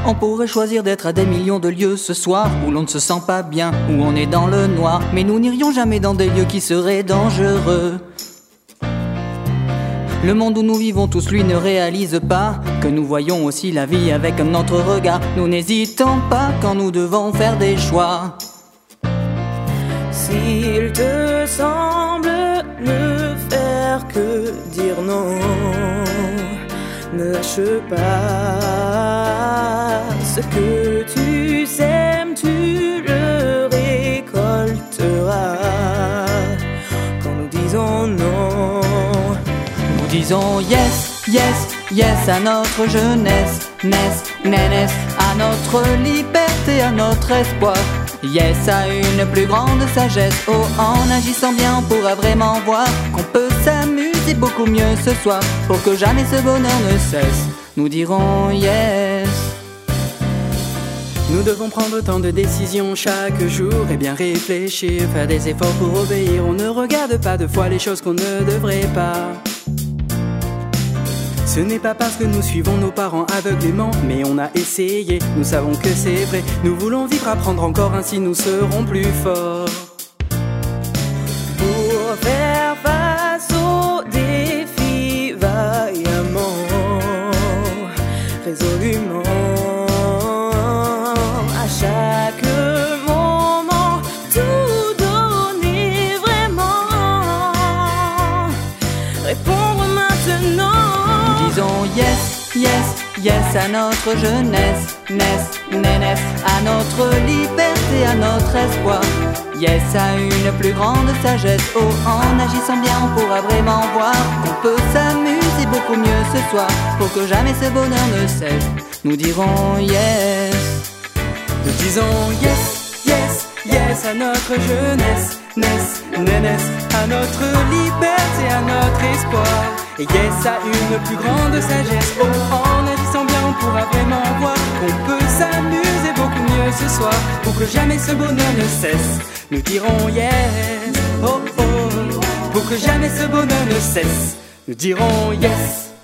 On pourrait choisir d'être à des millions de lieux ce soir où l'on ne se sent pas bien, où on est dans le noir. Mais nous n'irions jamais dans des lieux qui seraient dangereux. Le monde où nous vivons tous, lui, ne réalise pas que nous voyons aussi la vie avec un autre regard. Nous n'hésitons pas quand nous devons faire des choix. S'il te semble ne faire que dire non, ne lâche pas. Ce que tu sèmes, tu le récolteras. Quand nous disons non, nous disons yes, yes, yes à notre jeunesse, ness, à notre liberté, à notre espoir. Yes à une plus grande sagesse. Oh, en agissant bien, on pourra vraiment voir qu'on peut s'amuser beaucoup mieux ce soir. Pour que jamais ce bonheur ne cesse, nous dirons yes. Nous devons prendre tant de décisions chaque jour et bien réfléchir, faire des efforts pour obéir. On ne regarde pas deux fois les choses qu'on ne devrait pas. Ce n'est pas parce que nous suivons nos parents aveuglément, mais on a essayé, nous savons que c'est vrai. Nous voulons vivre, apprendre encore, ainsi nous serons plus forts. Pour faire face aux défis vaillamment, résolument, à chaque moment, tout donner vraiment, répondre maintenant. Disons yes, yes, yes à notre jeunesse, ness, à notre liberté, à notre espoir. Yes à une plus grande sagesse. Oh, en agissant bien, on pourra vraiment voir qu'on peut s'amuser beaucoup mieux ce soir. Pour que jamais ce bonheur ne cesse, nous dirons yes. Nous disons yes, yes, yes à notre jeunesse, ness, à notre liberté, à notre espoir. Et yes à une plus grande sagesse. Oh, en agissant bien, on pourra vraiment voir qu'on peut s'amuser beaucoup mieux ce soir. Pour que jamais ce bonheur ne cesse, nous dirons yes. Oh, oh, pour que jamais ce bonheur ne cesse, nous dirons yes.